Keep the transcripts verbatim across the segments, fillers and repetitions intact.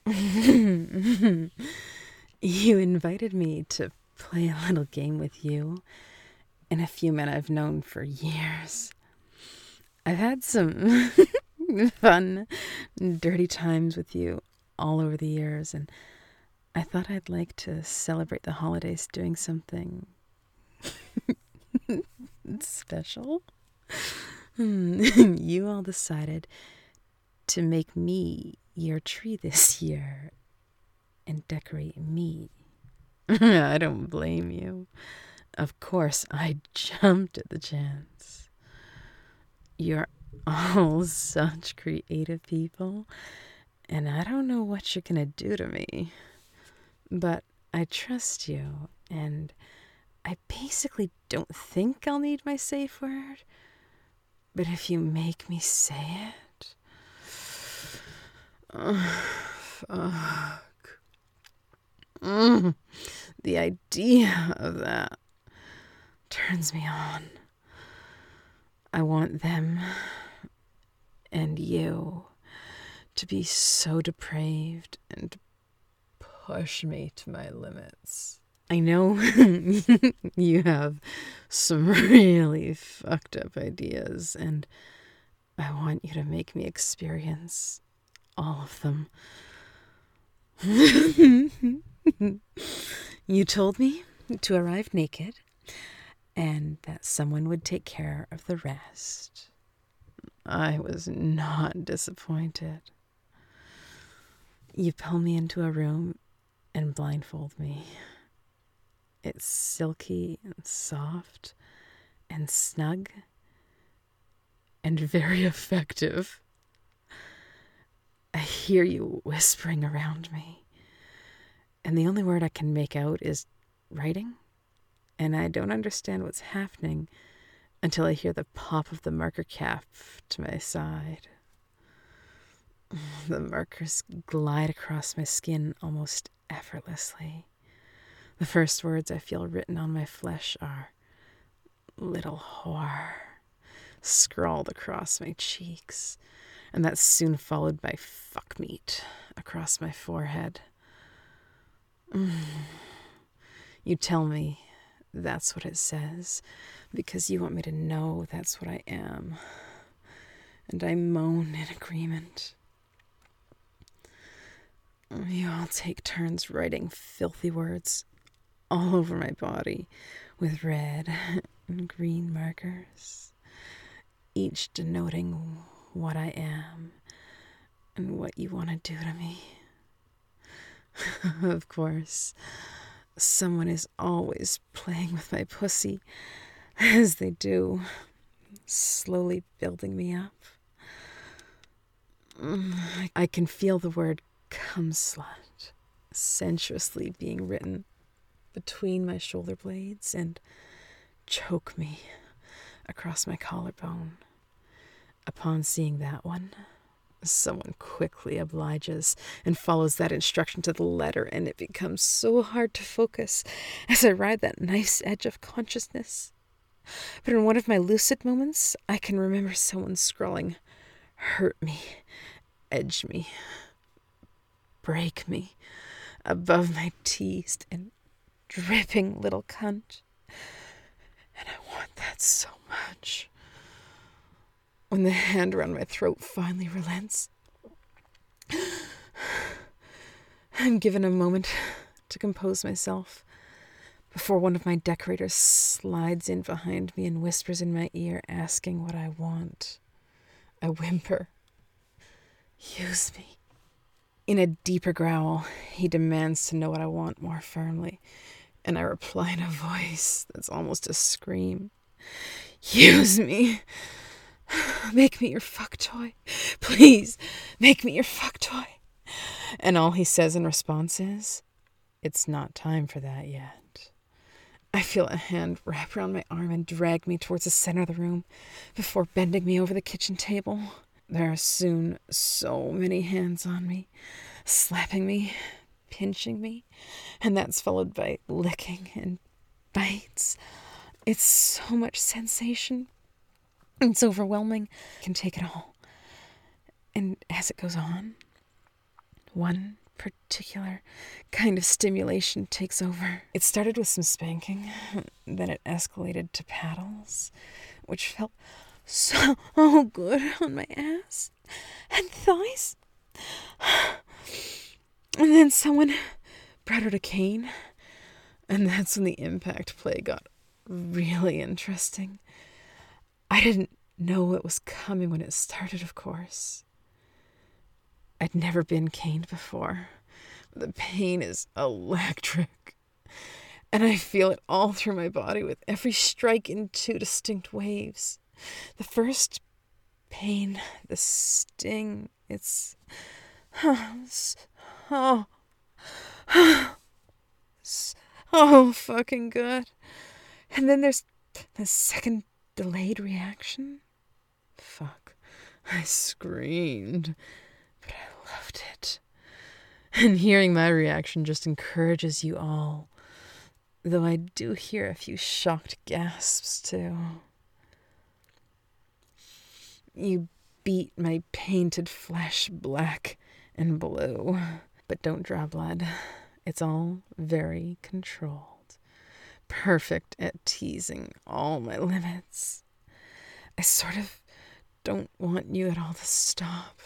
You invited me to play a little game with you and a few men I've known for years. I've had some fun, dirty times with you all over the years, and I thought I'd like to celebrate the holidays doing something special. You all decided to make me your tree this year and decorate me. I don't blame you. Of course, I jumped at the chance. You're all such creative people, and I don't know what you're gonna do to me. But I trust you, and I basically don't think I'll need my safe word. But if you make me say it... Oh, fuck. Mm, the idea of that turns me on. I want them and you to be so depraved and push me to my limits. I know you have some really fucked up ideas, and I want you to make me experience all of them. You told me to arrive naked and that someone would take care of the rest. I was not disappointed. You pull me into a room and blindfold me. It's silky and soft and snug and very effective. I hear you whispering around me, and the only word I can make out is writing, and I don't understand what's happening until I hear the pop of the marker cap to my side. The markers glide across my skin almost effortlessly. The first words I feel written on my flesh are "little whore," scrawled across my cheeks, and that's soon followed by "fuck meat" across my forehead. You tell me that's what it says because you want me to know that's what I am, and I moan in agreement. You all take turns writing filthy words all over my body with red and green markers, each denoting what I am and what you want to do to me. Of course, someone is always playing with my pussy, as they do, slowly building me up. I can feel the word "cum slut" sensuously being written between my shoulder blades and choke me across my collarbone. Upon seeing that one, someone quickly obliges and follows that instruction to the letter, and it becomes so hard to focus as I ride that knife's edge of consciousness. But in one of my lucid moments, I can remember someone scrawling, "Hurt me, edge me, break me," above my teased and dripping little cunt. And I want that so much. When the hand around my throat finally relents, I'm given a moment to compose myself before one of my decorators slides in behind me and whispers in my ear, asking what I want. I whimper, "Use me." In a deeper growl, he demands to know what I want more firmly, and I reply in a voice that's almost a scream, "Use me. Make me your fuck toy. Please, make me your fuck toy." And all he says in response is, "It's not time for that yet." I feel a hand wrap around my arm and drag me towards the center of the room before bending me over the kitchen table. There are soon so many hands on me, slapping me, pinching me, and that's followed by licking and bites. It's so much sensation. It's overwhelming. I can take it all. And as it goes on, one particular kind of stimulation takes over. It started with some spanking, then it escalated to paddles, which felt so good on my ass and thighs. And then someone brought out a cane, and that's when the impact play got really interesting. I didn't know it was coming when it started, of course. I'd never been caned before. The pain is electric, and I feel it all through my body with every strike in two distinct waves. The first pain, the sting, it's oh, so fucking good. And then there's the second delayed reaction. Fuck, I screamed, but I loved it. And hearing my reaction just encourages you all, though I do hear a few shocked gasps too. You beat my painted flesh black and blue, but don't draw blood. It's all very controlled. Perfect at teasing all my limits. I sort of don't want you at all to stop.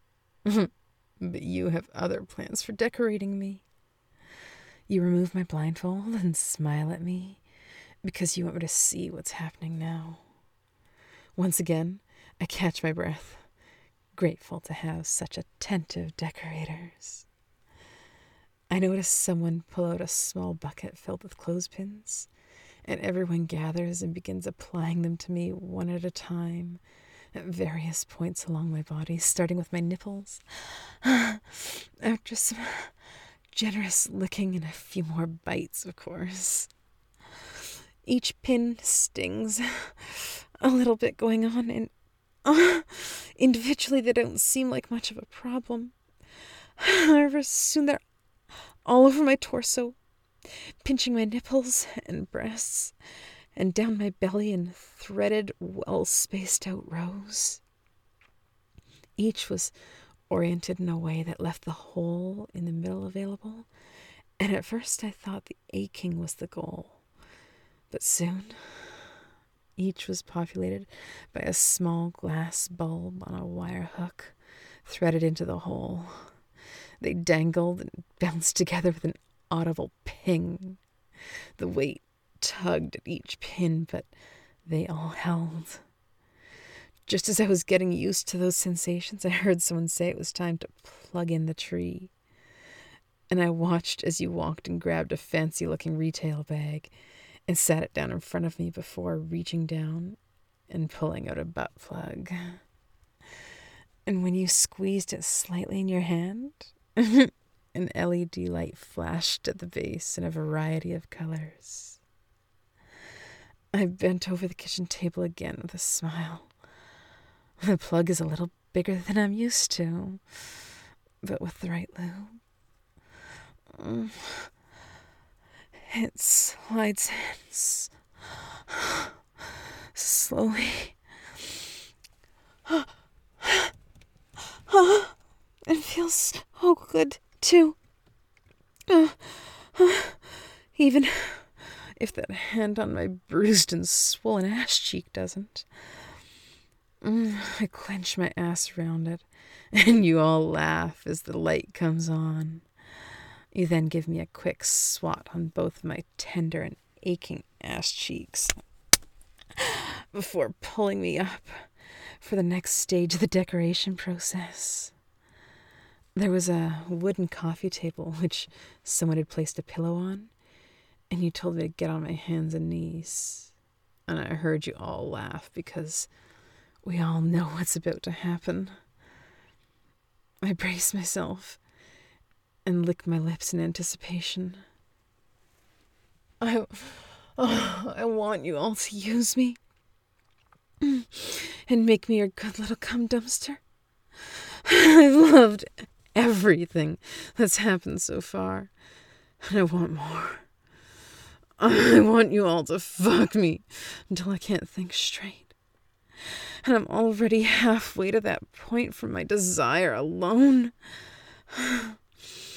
But you have other plans for decorating me. You remove my blindfold and smile at me because you want me to see what's happening now. Once again, I catch my breath, grateful to have such attentive decorators. I notice someone pull out a small bucket filled with clothespins, and everyone gathers and begins applying them to me one at a time at various points along my body, starting with my nipples. After some generous licking and a few more bites, of course. Each pin stings, a little bit going on, and uh, individually they don't seem like much of a problem. However, soon they're all over my torso, pinching my nipples and breasts, and down my belly in threaded, well-spaced-out rows. Each was oriented in a way that left the hole in the middle available, and at first I thought the aching was the goal. But soon, each was populated by a small glass bulb on a wire hook threaded into the hole. They dangled and bounced together with an audible ping. The weight tugged at each pin, but they all held. Just as I was getting used to those sensations, I heard someone say it was time to plug in the tree. And I watched as you walked and grabbed a fancy-looking retail bag and sat it down in front of me before reaching down and pulling out a butt plug. And when you squeezed it slightly in your hand, an L E D light flashed at the base in a variety of colors. I bent over the kitchen table again with a smile. The plug is a little bigger than I'm used to, but with the right lube, it slides in s- slowly. It feels so good, too. Uh, uh, even if that hand on my bruised and swollen ass cheek doesn't. Mm, I clench my ass around it, and you all laugh as the light comes on. You then give me a quick swat on both my tender and aching ass cheeks before pulling me up for the next stage of the decoration process. There was a wooden coffee table which someone had placed a pillow on, and you told me to get on my hands and knees. And I heard you all laugh because we all know what's about to happen. I brace myself and lick my lips in anticipation. I, oh, I want you all to use me and make me your good little cum dumpster. I've loved everything that's happened so far, and I want more. I want you all to fuck me until I can't think straight. And I'm already halfway to that point from my desire alone.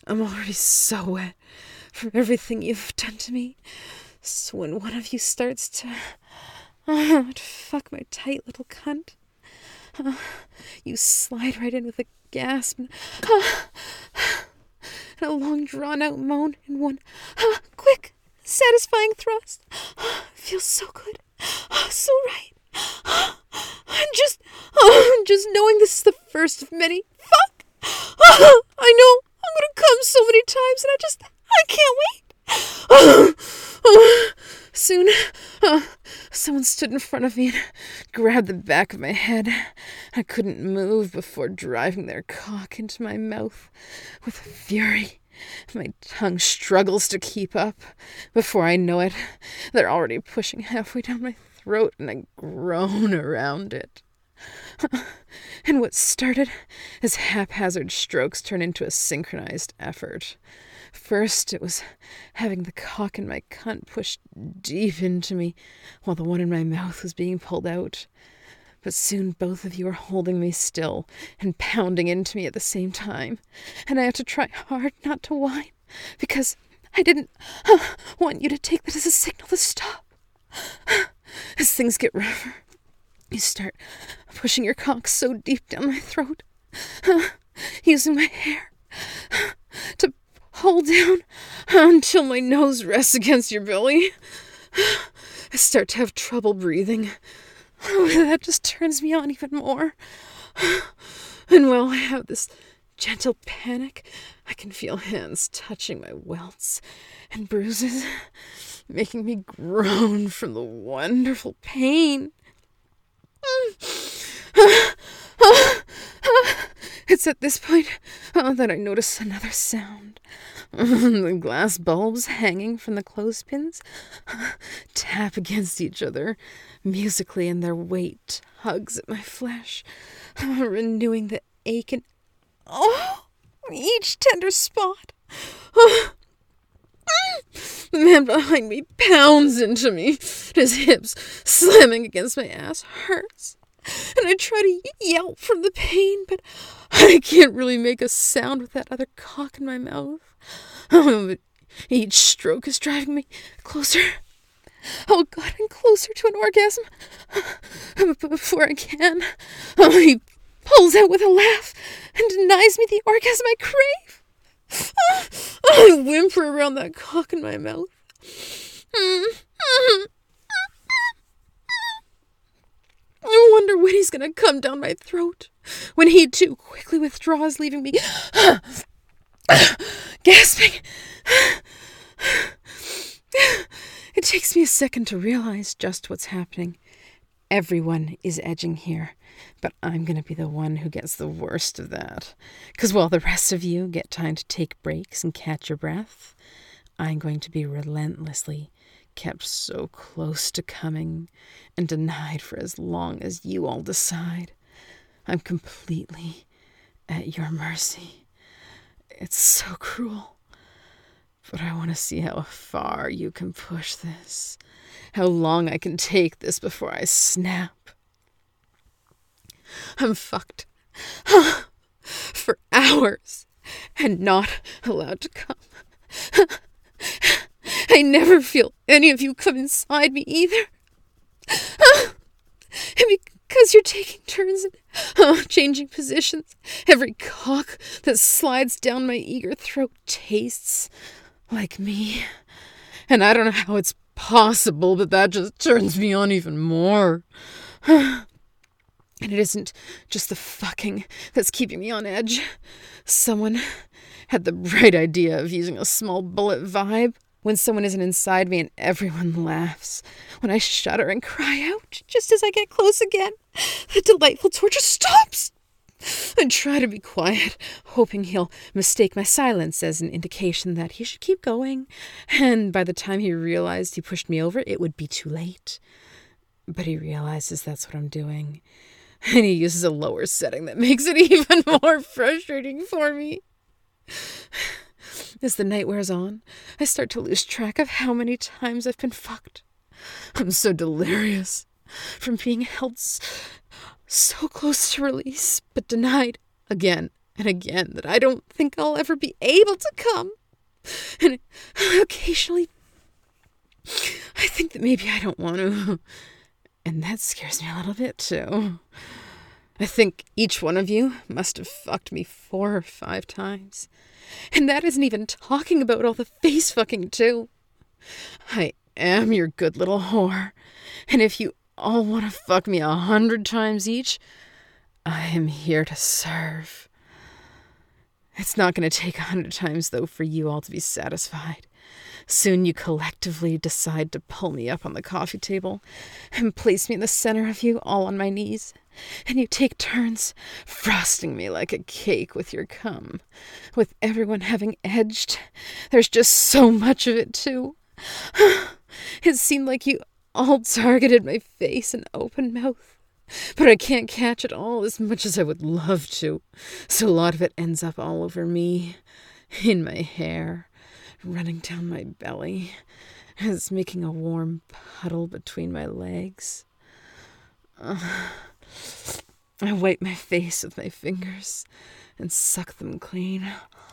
I'm already so wet from everything you've done to me. So when one of you starts to, uh, to fuck my tight little cunt, uh, you slide right in with a gasp and, uh, and a long drawn-out moan in one uh, quick, satisfying thrust. Uh, feels so good, uh, so right. Uh, and just, uh, just knowing this is the first of many. Fuck! Uh, I know I'm gonna come so many times, and I just, I can't wait. Uh, uh, soon, uh, someone stood in front of me and grabbed the back of my head. I couldn't move before driving their cock into my mouth with fury. My tongue struggles to keep up. Before I know it, they're already pushing halfway down my throat, and I groan around it. And what started as haphazard strokes turned into a synchronized effort. First, it was having the cock in my cunt pushed deep into me while the one in my mouth was being pulled out. But soon both of you were holding me still and pounding into me at the same time, and I had to try hard not to whine, because I didn't uh, want you to take that as a signal to stop. As things get rougher, you start pushing your cock so deep down my throat, uh, using my hair uh, to hold down until my nose rests against your belly. I start to have trouble breathing. Oh, that just turns me on even more. And while I have this gentle panic, I can feel hands touching my welts and bruises, making me groan from the wonderful pain. It's at this point oh, that I notice another sound. The glass bulbs hanging from the clothespins tap against each other musically, and their weight tugs at my flesh, renewing the ache in oh, each tender spot. Oh. The man behind me pounds into me. His hips slamming against my ass hurts. And I try to yelp from the pain, but I can't really make a sound with that other cock in my mouth. Oh, but each stroke is driving me closer. Oh, God, and closer to an orgasm. But before I can, oh, he pulls out with a laugh and denies me the orgasm I crave. I whimper around that cock in my mouth. I wonder when he's gonna come down my throat, when he too quickly withdraws, leaving me gasping. It takes me a second to realize just what's happening. Everyone is edging here, but I'm going to be the one who gets the worst of that. Because while the rest of you get time to take breaks and catch your breath, I'm going to be relentlessly kept so close to coming and denied for as long as you all decide. I'm completely at your mercy. It's so cruel. But I want to see how far you can push this. How long I can take this before I snap. I'm fucked. For hours. And not allowed to come. I never feel any of you come inside me either. And because you're taking turns and uh, changing positions, every cock that slides down my eager throat tastes like me. And I don't know how it's possible, but that just turns me on even more. And it isn't just the fucking that's keeping me on edge. Someone had the bright idea of using a small bullet vibe when someone isn't inside me, and everyone laughs when I shudder and cry out just as I get close again. The delightful torture stops. I try to be quiet, hoping he'll mistake my silence as an indication that he should keep going. And by the time he realized he pushed me over, it would be too late. But he realizes that's what I'm doing. And he uses a lower setting that makes it even more frustrating for me. As the night wears on, I start to lose track of how many times I've been fucked. I'm so delirious from being held so close to release, but denied again and again that I don't think I'll ever be able to come. And occasionally, I think that maybe I don't want to. And that scares me a little bit, too. I think each one of you must have fucked me four or five times. And that isn't even talking about all the face fucking, too. I am your good little whore. And if you all want to fuck me a hundred times each, I am here to serve. It's not going to take a hundred times, though, for you all to be satisfied. Soon you collectively decide to pull me up on the coffee table and place me in the center of you, all on my knees. And you take turns frosting me like a cake with your cum. With everyone having edged, there's just so much of it, too. It seemed like you all targeted my face and open mouth. But I can't catch it all as much as I would love to. So a lot of it ends up all over me, in my hair, running down my belly. It's making a warm puddle between my legs. Uh, I wipe my face with my fingers and suck them clean.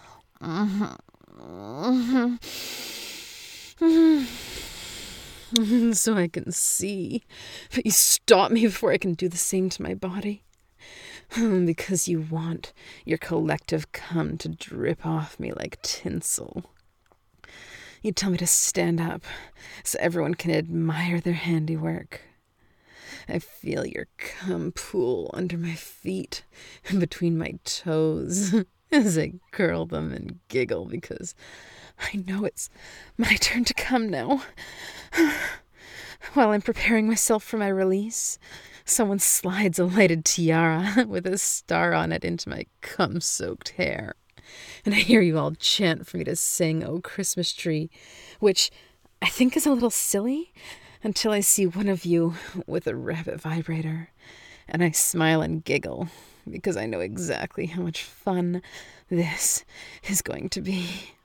So I can see. But you stop me before I can do the same to my body. Because you want your collective cum to drip off me like tinsel. You tell me to stand up so everyone can admire their handiwork. I feel your cum pool under my feet and between my toes as I curl them and giggle because I know it's my turn to come now. While I'm preparing myself for my release, someone slides a lighted tiara with a star on it into my cum-soaked hair. And I hear you all chant for me to sing "Oh Christmas Tree," which I think is a little silly, until I see one of you with a rabbit vibrator. And I smile and giggle, because I know exactly how much fun this is going to be.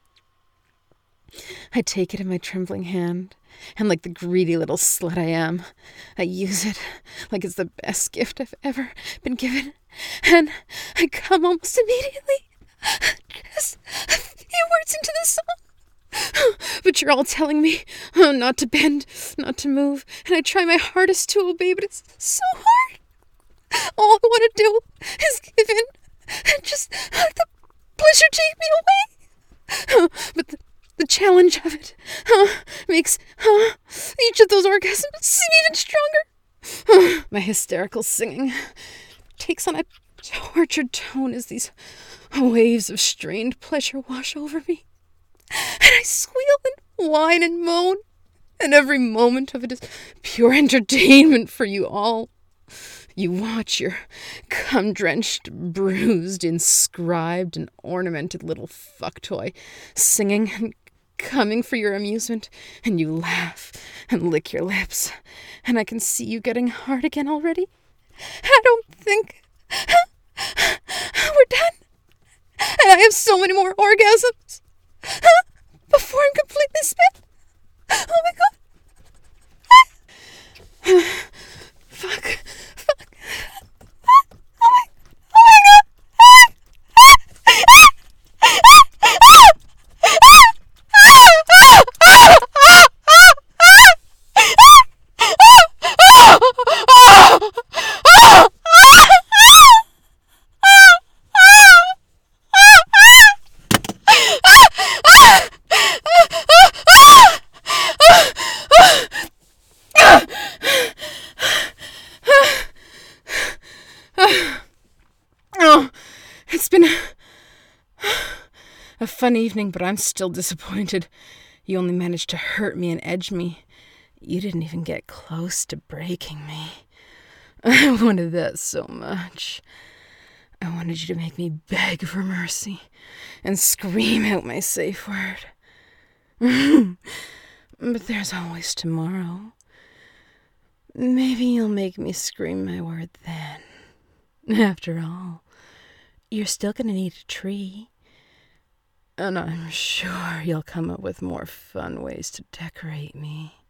I take it in my trembling hand, and like the greedy little slut I am, I use it like it's the best gift I've ever been given. And I come almost immediately. Just a few words into the song. But you're all telling me oh, not to bend, not to move, and I try my hardest to obey, but it's so hard. All I want to do is give in and just let the pleasure take me away. But the, the challenge of it uh, makes uh, each of those orgasms seem even stronger. Uh, my hysterical singing takes on a tortured tone as these waves of strained pleasure wash over me. And I squeal and whine and moan, and every moment of it is pure entertainment for you all. You watch your cum-drenched, bruised, inscribed, and ornamented little fuck toy singing and coming for your amusement, and you laugh and lick your lips, and I can see you getting hard again already. I don't think we're done, and I have so many more orgasms before I'm completely spent. Oh my god. Fuck. Fuck. Oh my, oh my god. Oh, it's been a, a fun evening, but I'm still disappointed. You only managed to hurt me and edge me. You didn't even get close to breaking me. I wanted that so much. I wanted you to make me beg for mercy and scream out my safe word. But there's always tomorrow. Maybe you'll make me scream my word then. After all, you're still gonna need a tree. And I'm sure you'll come up with more fun ways to decorate me.